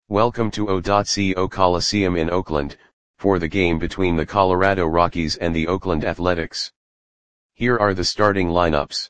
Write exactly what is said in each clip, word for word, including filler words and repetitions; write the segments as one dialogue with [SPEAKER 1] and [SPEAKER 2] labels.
[SPEAKER 1] Welcome to O.Co Coliseum in Oakland, for the game between the Colorado Rockies and the Oakland Athletics. Here are the starting lineups.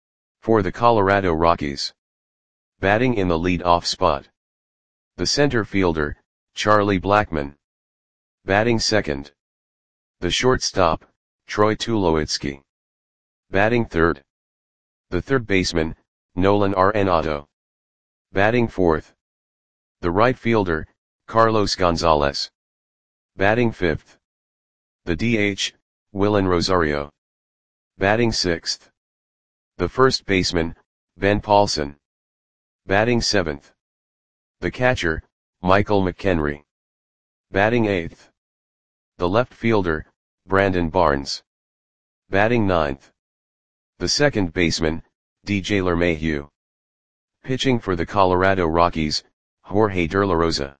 [SPEAKER 1] For the Colorado Rockies. Batting in the lead-off spot. The center fielder, Charlie Blackmon. Batting second. The shortstop, Troy Tulowitzki. Batting third. The third baseman, Nolan Arenado. Batting fourth. The right fielder, Carlos Gonzalez. Batting fifth. The D H, Willen Rosario. Batting sixth. The first baseman, Ben Paulson. Batting seventh. The catcher, Michael McKenry. Batting eighth. The left fielder, Brandon Barnes. Batting ninth. The second baseman, D J LeMahieu. Pitching for the Colorado Rockies, Jorge De La Rosa.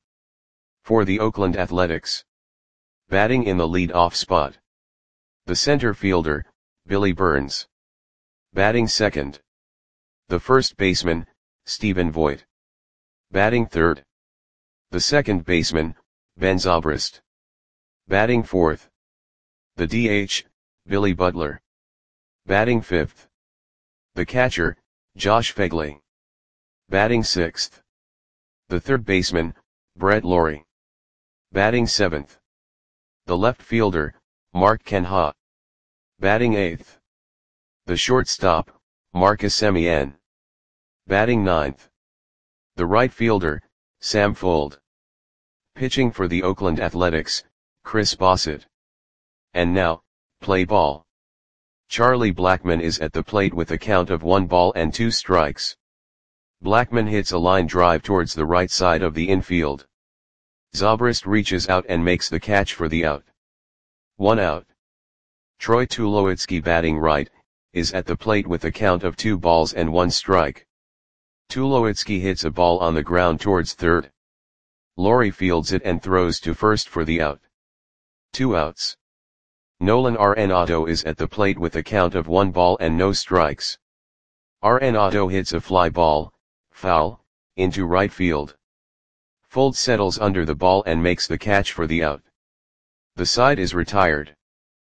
[SPEAKER 1] For the Oakland Athletics. Batting in the lead-off spot. The center fielder, Billy Burns. Batting second. The first baseman, Stephen Vogt. Batting third. The second baseman, Ben Zobrist. Batting fourth. The D H, Billy Butler. Batting fifth. The catcher, Josh Phegley. Batting sixth. The third baseman, Brett Lawrie. Batting seventh. The left fielder, Mark Canha. Batting eighth. The shortstop, Marcus Semien. Batting ninth. The right fielder, Sam Fuld. Pitching for the Oakland Athletics, Chris Bassitt. And now, play ball. Charlie Blackmon is at the plate with a count of one ball and two strikes. Blackmon hits a line drive towards the right side of the infield. Zobrist reaches out and makes the catch for the out. One out. Troy Tulowitzki, batting right, is at the plate with a count of two balls and one strike. Tulowitzki hits a ball on the ground towards third. Lawrie fields it and throws to first for the out. Two outs. Nolan Arenado is at the plate with a count of one ball and no strikes. Arenado hits a fly ball, foul, into right field. Fuld settles under the ball and makes the catch for the out. The side is retired.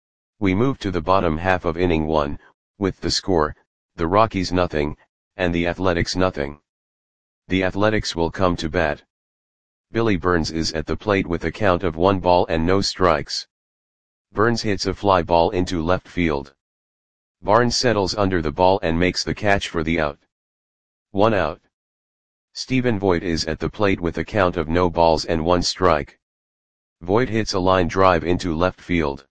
[SPEAKER 1] We move to the bottom half of inning one, with the score, the Rockies nothing, and the Athletics nothing. The Athletics will come to bat. Billy Burns is at the plate with a count of one ball and no strikes. Burns hits a fly ball into left field. Barnes settles under the ball and makes the catch for the out. One out. Stephen Vogt is at the plate with a count of no balls and one strike. Vogt hits a line drive into left field.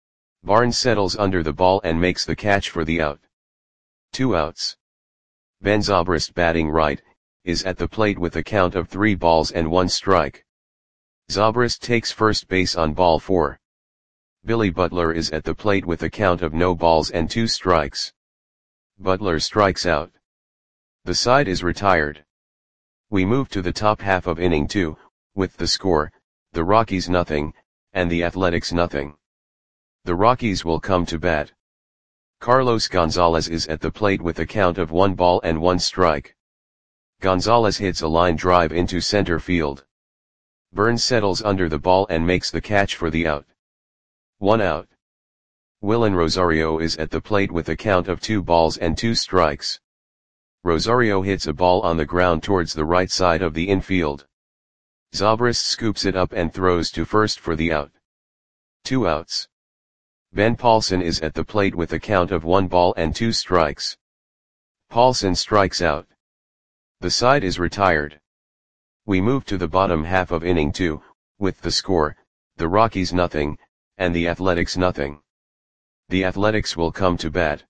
[SPEAKER 1] Barnes settles under the ball and makes the catch for the out. Two outs. Ben Zobrist, batting right, is at the plate with a count of three balls and one strike. Zobrist takes first base on ball four. Billy Butler is at the plate with a count of no balls and two strikes. Butler strikes out. The side is retired. We move to the top half of inning two, with the score, the Rockies nothing, and the Athletics nothing. The Rockies will come to bat. Carlos Gonzalez is at the plate with a count of one ball and one strike. Gonzalez hits a line drive into center field. Burns settles under the ball and makes the catch for the out. One out. Willen Rosario is at the plate with a count of two balls and two strikes. Rosario hits a ball on the ground towards the right side of the infield. Zobrist scoops it up and throws to first for the out. Two outs. Ben Paulson is at the plate with a count of one ball and two strikes. Paulson strikes out. The side is retired. We move to the bottom half of inning two, with the score, the Rockies nothing, and the Athletics nothing. The Athletics will come to bat.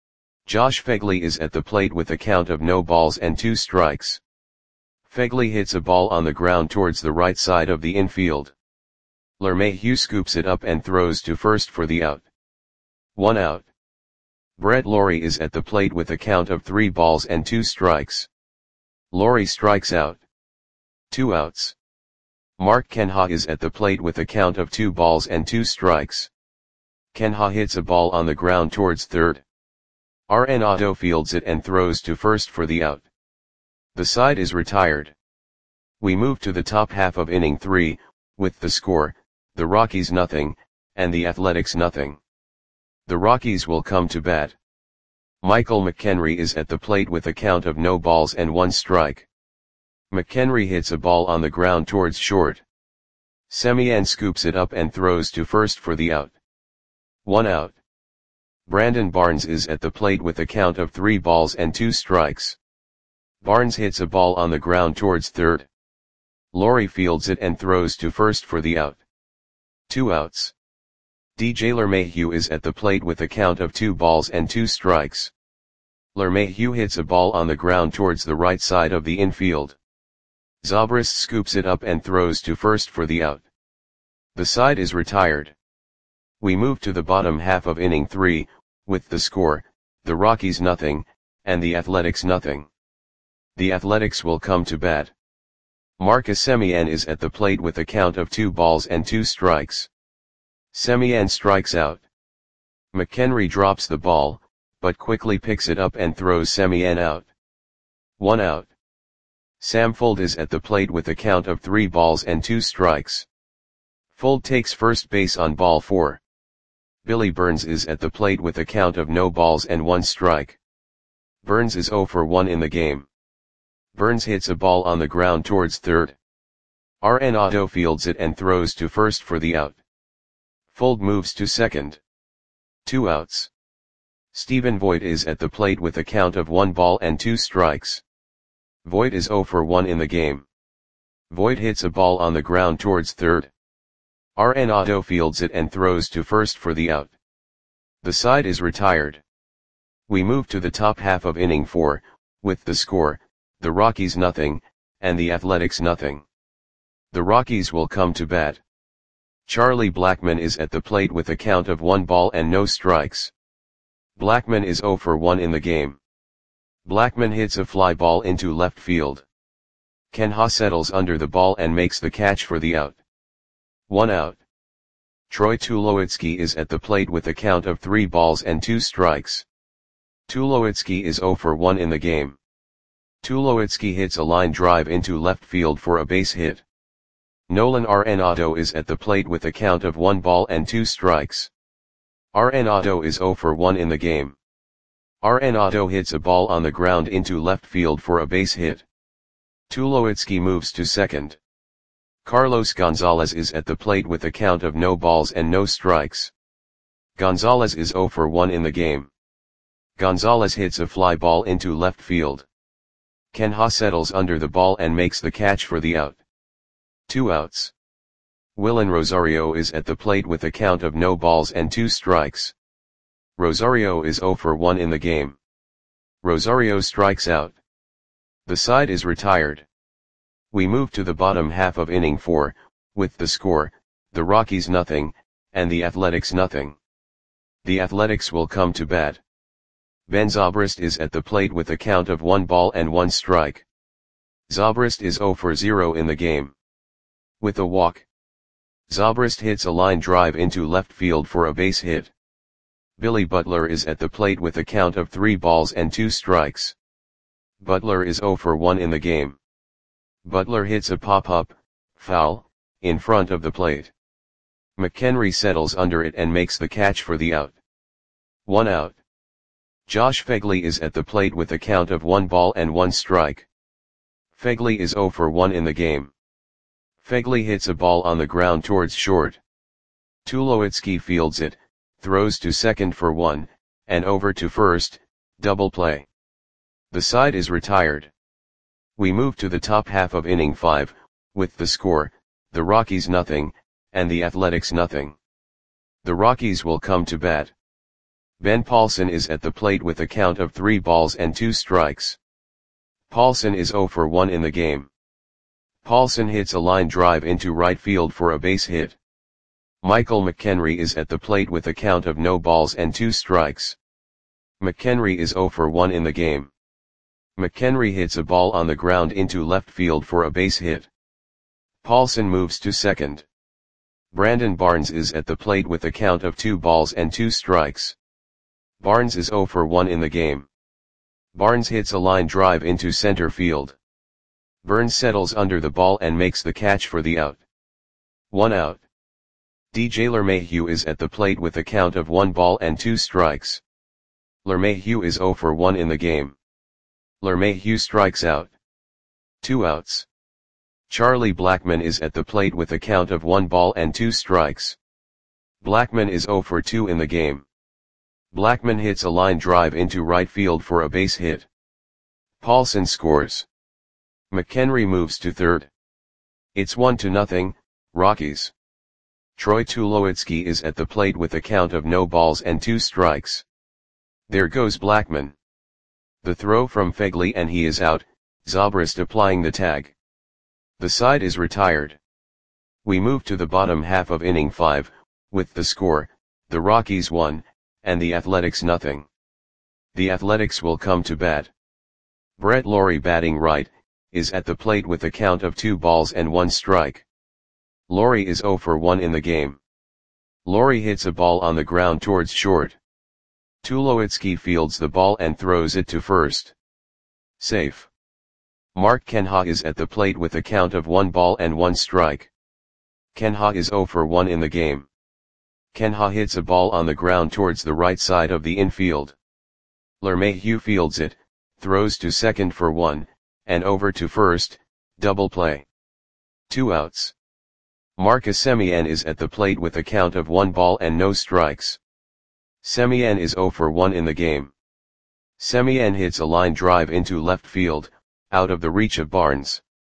[SPEAKER 1] Josh Phegley is at the plate with a count of no balls and two strikes. Phegley hits a ball on the ground towards the right side of the infield. LeMahieu scoops it up and throws to first for the out. One out. Brett Lawrie is at the plate with a count of three balls and two strikes. Lawrie strikes out. Two outs. Mark Canha is at the plate with a count of two balls and two strikes. Canha hits a ball on the ground towards third. Arenado fields it and throws to first for the out. The side is retired. We move to the top half of inning three, with the score, the Rockies nothing, and the Athletics nothing. The Rockies will come to bat. Michael McKenry is at the plate with a count of no balls and one strike. McKenry hits a ball on the ground towards short. Semien scoops it up and throws to first for the out. One out. Brandon Barnes is at the plate with a count of three balls and two strikes. Barnes hits a ball on the ground towards third. Laurie fields it and throws to first for the out. Two outs. D J LeMahieu is at the plate with a count of two balls and two strikes. LeMahieu hits a ball on the ground towards the right side of the infield. Zobrist scoops it up and throws to first for the out. The side is retired. We move to the bottom half of inning three, with the score, the Rockies nothing, and the Athletics nothing. The Athletics will come to bat. Marcus Semien is at the plate with a count of two balls and two strikes. Semien strikes out. McKenry drops the ball, but quickly picks it up and throws Semien out. One out. Sam Fuld is at the plate with a count of three balls and two strikes. Fuld takes first base on ball four. Billy Burns is at the plate with a count of no balls and one strike. Burns is oh for one in the game. Burns hits a ball on the ground towards third. Arenado fields it and throws to first for the out. Fuld moves to second. Two outs. Stephen Voit is at the plate with a count of one ball and two strikes. Voit is oh for one in the game. Voit hits a ball on the ground towards third. Arenado fields it and throws to first for the out. The side is retired. We move to the top half of inning four, with the score, the Rockies nothing, and the Athletics nothing. The Rockies will come to bat. Charlie Blackmon is at the plate with a count of one ball and no strikes. Blackmon is oh for one in the game. Blackmon hits a fly ball into left field. Ken Ha settles under the ball and makes the catch for the out. One out. Troy Tulowitzki is at the plate with a count of three balls and two strikes. Tulowitzki is oh for one in the game. Tulowitzki hits a line drive into left field for a base hit. Nolan Arenado is at the plate with a count of one ball and two strikes. Arenado is oh for one in the game. Arenado hits a ball on the ground into left field for a base hit. Tulowitzki moves to second. Carlos Gonzalez is at the plate with a count of no balls and no strikes. Gonzalez is oh for one in the game. Gonzalez hits a fly ball into left field. Ken Ha settles under the ball and makes the catch for the out. Two outs. Willen Rosario is at the plate with a count of no balls and two strikes. Rosario is oh for one in the game. Rosario strikes out. The side is retired. We move to the bottom half of inning four, with the score, the Rockies nothing, and the Athletics nothing. The Athletics will come to bat. Ben Zobrist is at the plate with a count of one ball and one strike. Zobrist is oh for zero in the game. With a walk, Zobrist hits a line drive into left field for a base hit. Billy Butler is at the plate with a count of three balls and two strikes. Butler is oh for one in the game. Butler hits a pop-up, foul, in front of the plate. McKenry settles under it and makes the catch for the out. One out. Josh Phegley is at the plate with a count of one ball and one strike. Phegley is oh for one in the game. Phegley hits a ball on the ground towards short. Tulowitzki fields it, throws to second for one, and over to first, double play. The side is retired. We move to the top half of inning five, with the score, the Rockies nothing, and the Athletics nothing. The Rockies will come to bat. Ben Paulson is at the plate with a count of three balls and two strikes. Paulson is oh for one in the game. Paulson hits a line drive into right field for a base hit. Michael McKenry is at the plate with a count of no balls and two strikes. McKenry is oh for one in the game. McKenry hits a ball on the ground into left field for a base hit. Paulson moves to second. Brandon Barnes is at the plate with a count of two balls and two strikes. Barnes is oh for one in the game. Barnes hits a line drive into center field. Burns settles under the ball and makes the catch for the out. One out. D J LeMahieu is at the plate with a count of one ball and two strikes. LeMahieu is zero for one in the game. LeMahieu strikes out. Two outs. Charlie Blackmon is at the plate with a count of one ball and two strikes. Blackmon is zero for two in the game. Blackmon hits a line drive into right field for a base hit. Paulson scores. McHenry moves to third. It's one to nothing, Rockies. Troy Tulowitzki is at the plate with a count of no balls and two strikes. There goes Blackmon. The throw from Phegley and he is out, Zobrist applying the tag. The side is retired. We move to the bottom half of inning five, with the score, the Rockies one, and the Athletics nothing. The Athletics will come to bat. Brett Lawrie batting right, is at the plate with a count of two balls and one strike. Lawrie is zero for one in the game. Lawrie hits a ball on the ground towards short. Tulowitzki fields the ball and throws it to first. Safe. Mark Canha is at the plate with a count of one ball and one strike. Canha is zero for one in the game. Canha hits a ball on the ground towards the right side of the infield. LeMahieu fields it, throws to second for one, and over to first, double play. Two outs. Marcus Semien is at the plate with a count of one ball and no strikes. Semien is zero for one in the game. Semien hits a line drive into left field, out of the reach of Barnes.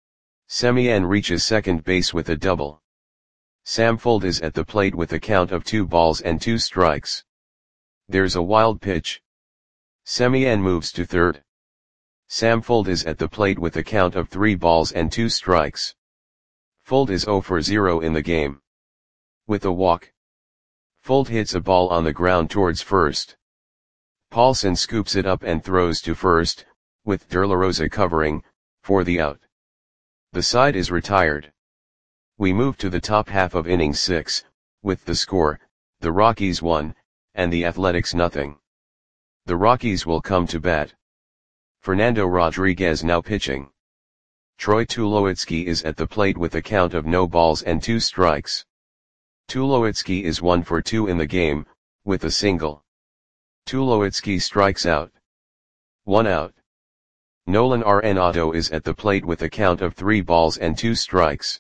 [SPEAKER 1] Semien reaches second base with a double. Sam Fuld is at the plate with a count of two balls and two strikes. There's a wild pitch. Semien moves to third. Sam Fuld is at the plate with a count of three balls and two strikes. Fuld is zero for zero in the game. With a walk. Fuld hits a ball on the ground towards first. Paulson scoops it up and throws to first, with De La Rosa covering, for the out. The side is retired. We move to the top half of inning six, with the score, the Rockies one, and the Athletics nothing. The Rockies will come to bat. Fernando Rodriguez now pitching. Troy Tulowitzki is at the plate with a count of no balls and two strikes. Tulowitzki is one for two in the game, with a single. Tulowitzki strikes out. One out. Nolan Arenado is at the plate with a count of three balls and two strikes.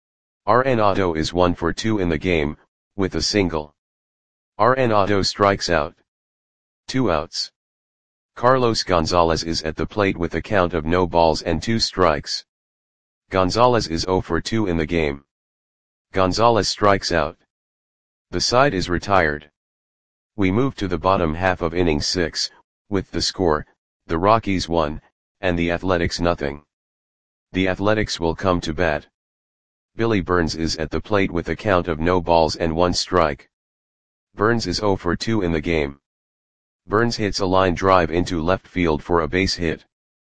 [SPEAKER 1] Arenado is one for two in the game, with a single. Arenado strikes out. Two outs. Carlos Gonzalez is at the plate with a count of no balls and two strikes. Gonzalez is zero for two in the game. Gonzalez strikes out. The side is retired. We move to the bottom half of inning six, with the score, the Rockies one, and the Athletics nothing. The Athletics will come to bat. Billy Burns is at the plate with a count of no balls and one strike. Burns is zero for two in the game. Burns hits a line drive into left field for a base hit.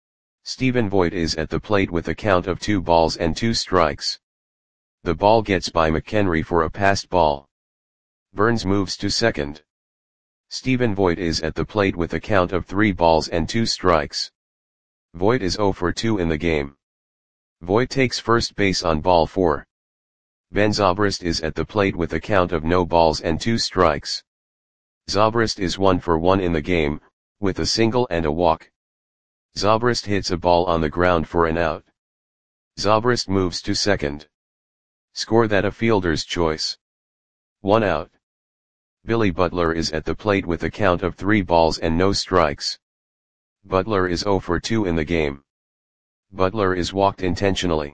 [SPEAKER 1] Stephen Vogt is at the plate with a count of two balls and two strikes. The ball gets by McHenry for a passed ball. Burns moves to second. Stephen Vogt is at the plate with a count of three balls and two strikes. Vogt is zero for two in the game. Vogt takes first base on ball four. Ben Zobrist is at the plate with a count of no balls and two strikes. Zobrist is one for one in the game, with a single and a walk. Zobrist hits a ball on the ground for an out. Zobrist moves to second. Score that a fielder's choice. One out. Billy Butler is at the plate with a count of three balls and no strikes. Butler is zero for two in the game. Butler is walked intentionally.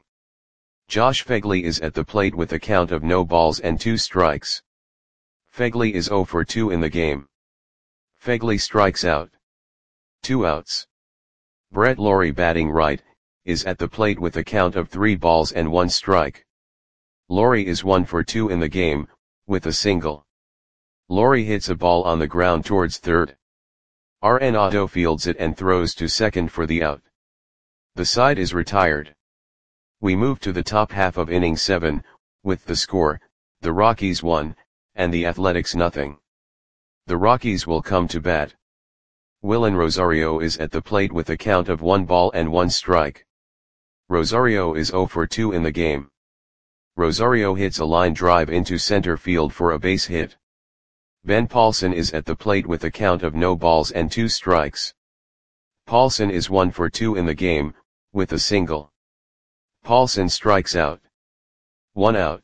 [SPEAKER 1] Josh Phegley is at the plate with a count of no balls and two strikes. Phegley is zero for two in the game. Phegley strikes out. Two outs. Brett Lawrie batting right, is at the plate with a count of three balls and one strike. Lawrie is one for two in the game, with a single. Lawrie hits a ball on the ground towards third. Arenado fields it and throws to second for the out. The side is retired. We move to the top half of inning seven, with the score, the Rockies one, and the Athletics nothing. The Rockies will come to bat. Willen Rosario is at the plate with a count of one ball and one strike. Rosario is zero for two in the game. Rosario hits a line drive into center field for a base hit. Ben Paulson is at the plate with a count of no balls and two strikes. Paulson is one for two in the game, with a single. Paulson strikes out. One out.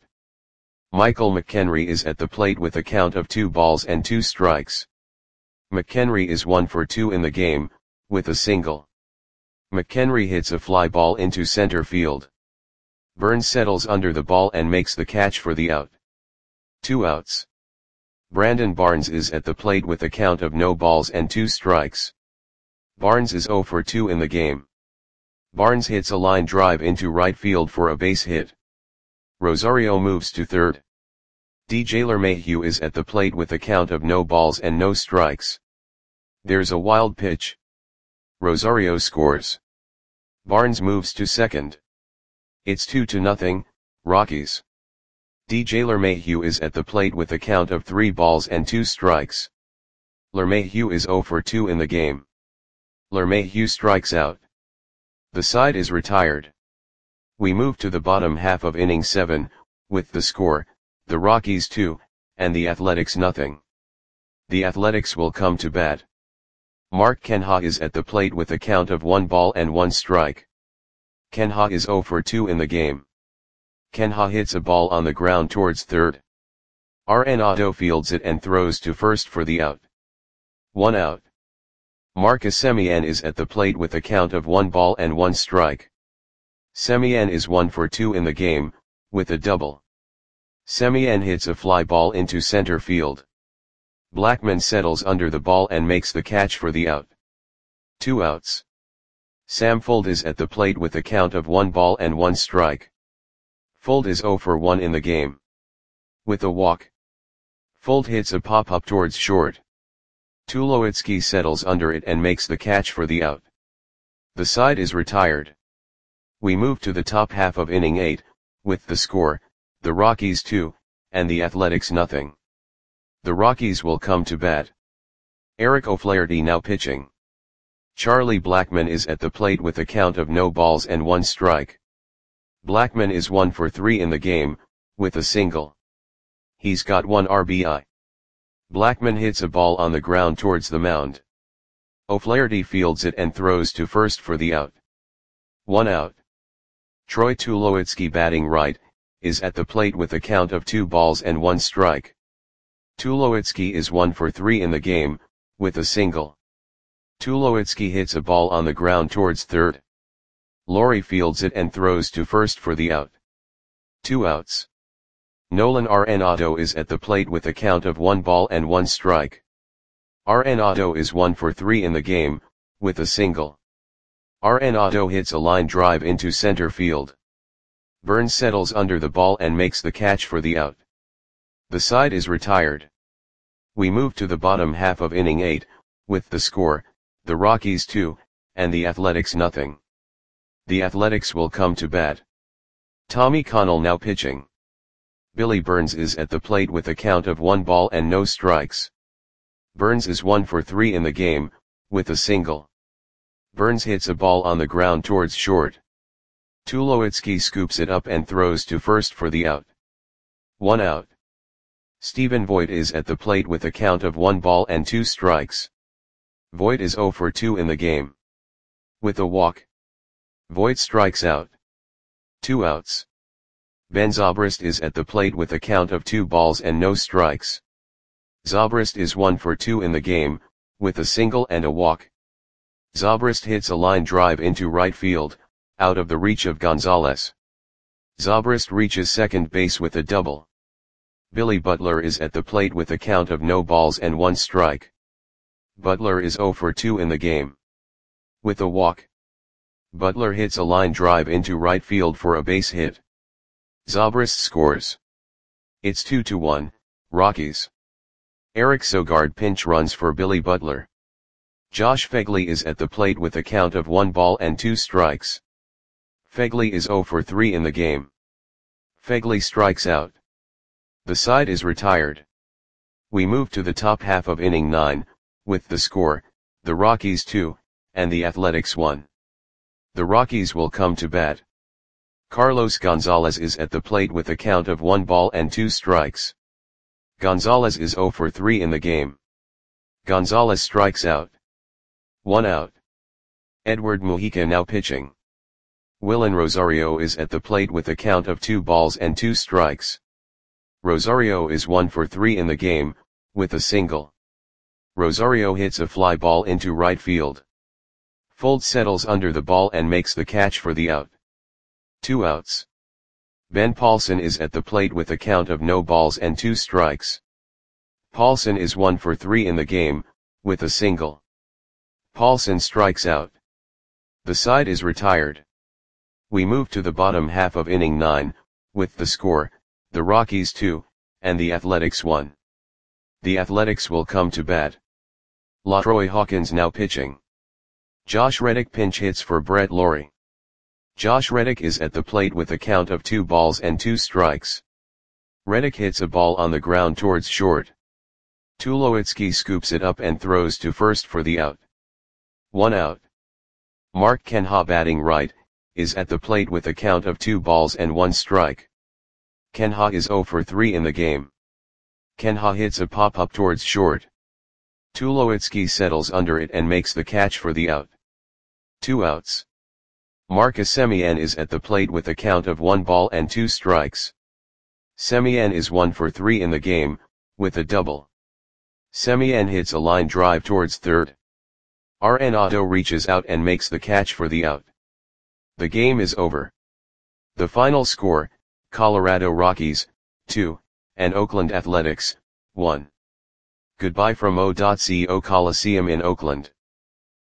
[SPEAKER 1] Michael McHenry is at the plate with a count of two balls and two strikes. McHenry is one for two in the game, with a single. McHenry hits a fly ball into center field. Burns settles under the ball and makes the catch for the out. Two outs. Brandon Barnes is at the plate with a count of no balls and two strikes. Barnes is zero for two in the game. Barnes hits a line drive into right field for a base hit. Rosario moves to third. D J LeMahieu is at the plate with a count of no balls and no strikes. There's a wild pitch. Rosario scores. Barnes moves to second. It's two to nothing, Rockies. D J LeMahieu is at the plate with a count of three balls and two strikes. LeMahieu is zero for two in the game. LeMahieu strikes out. The side is retired. We move to the bottom half of inning seven, with the score, the Rockies two, and the Athletics nothing. The Athletics will come to bat. Mark Canha is at the plate with a count of one ball and one strike. Canha is zero for two in the game. Canha hits a ball on the ground towards third. Arenado fields it and throws to first for the out. One out. Marcus Semien is at the plate with a count of one ball and one strike. Semien is one for two in the game, with a double. Semien hits a fly ball into center field. Blackman settles under the ball and makes the catch for the out. Two outs. Sam Fuld is at the plate with a count of one ball and one strike. Fuld is zero for one in the game. With a walk. Fuld hits a pop-up towards short. Tulowitzki settles under it and makes the catch for the out. The side is retired. We move to the top half of inning eight, with the score, the Rockies two, and the Athletics nothing. The Rockies will come to bat. Eric O'Flaherty now pitching. Charlie Blackmon is at the plate with a count of no balls and one strike. Blackmon is one for three in the game, with a single. He's got one R B I. Blackmon hits a ball on the ground towards the mound. O'Flaherty fields it and throws to first for the out. One out. Troy Tulowitzki, batting right, is at the plate with a count of two balls and one strike. Tulowitzki is one for three in the game, with a single. Tulowitzki hits a ball on the ground towards third. Laurie fields it and throws to first for the out. Two outs. Nolan Arenado is at the plate with a count of one ball and one strike. Arenado is one for three in the game, with a single. Arenado hits a line drive into center field. Burns settles under the ball and makes the catch for the out. The side is retired. We move to the bottom half of inning eight, with the score, the Rockies two, and the Athletics nothing. The Athletics will come to bat. Tommy Connell now pitching. Billy Burns is at the plate with a count of one ball and no strikes. Burns is one for three in the game, with a single. Burns hits a ball on the ground towards short. Tulowitzki scoops it up and throws to first for the out. One out. Stephen Voigt is at the plate with a count of one ball and two strikes. Voigt is zero for two in the game. With a walk. Voigt strikes out. Two outs. Ben Zobrist is at the plate with a count of two balls and no strikes. Zobrist is one for two in the game, with a single and a walk. Zobrist hits a line drive into right field, out of the reach of Gonzalez. Zobrist reaches second base with a double. Billy Butler is at the plate with a count of no balls and one strike. Butler is zero for two in the game. With a walk. Butler hits a line drive into right field for a base hit. Zobrist scores. It's two to one, Rockies. Eric Sogard pinch runs for Billy Butler. Josh Phegley is at the plate with a count of one ball and two strikes. Phegley is zero for three in the game. Phegley strikes out. The side is retired. We move to the top half of inning nine, with the score, the Rockies two, and the Athletics one. The Rockies will come to bat. Carlos Gonzalez is at the plate with a count of one ball and two strikes. Gonzalez is zero for three in the game. Gonzalez strikes out. One out. Edward Mujica now pitching. Willen Rosario is at the plate with a count of two balls and two strikes. Rosario is one for three in the game, with a single. Rosario hits a fly ball into right field. Fold settles under the ball and makes the catch for the out. Two outs. Ben Paulson is at the plate with a count of no balls and two strikes. Paulson is one for three in the game, with a single. Paulson strikes out. The side is retired. We move to the bottom half of inning nine, with the score, the Rockies two, and the Athletics one. The Athletics will come to bat. LaTroy Hawkins now pitching. Josh Reddick pinch hits for Brett Lawrie. Josh Reddick is at the plate with a count of two balls and two strikes. Reddick hits a ball on the ground towards short. Tulowitzki scoops it up and throws to first for the out. One out. Mark Canha batting right, is at the plate with a count of two balls and one strike. Canha is zero for three in the game. Canha hits a pop-up towards short. Tulowitzki settles under it and makes the catch for the out. Two outs. Marcus Semien is at the plate with a count of one ball and two strikes. Semien is one for three in the game, with a double. Semien hits a line drive towards third. Arenado reaches out and makes the catch for the out. The game is over. The final score, Colorado Rockies, two, and Oakland Athletics, one. Goodbye from O.Co Coliseum in Oakland.